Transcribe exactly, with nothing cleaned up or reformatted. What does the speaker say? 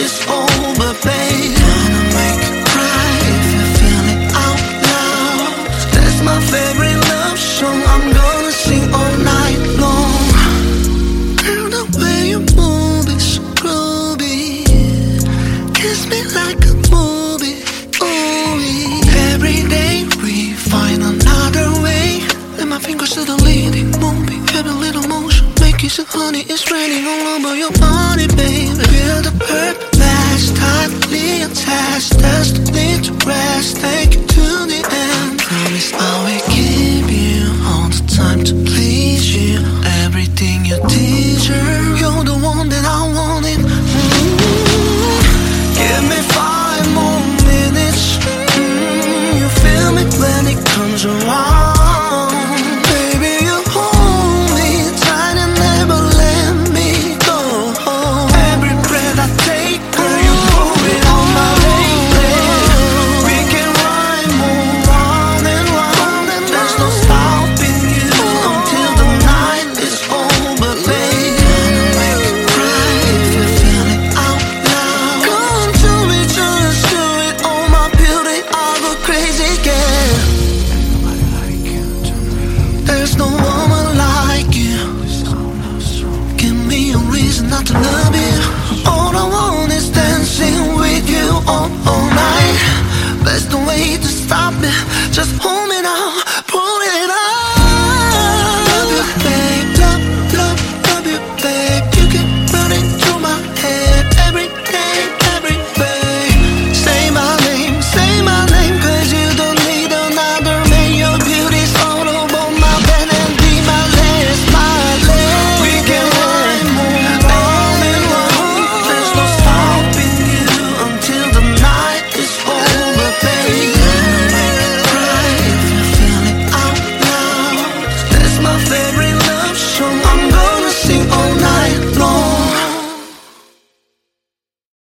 is over, babe. Gonna make you cry if you feel it out loud. That's my favorite love song, I'm gonna sing all night long. Girl, the way you move is so groovy. Kiss me like a movie, ooh. Every day we find another way. Let my fingers do the leading movie. Every little motion make you so honey, it's raining all over your body, babe.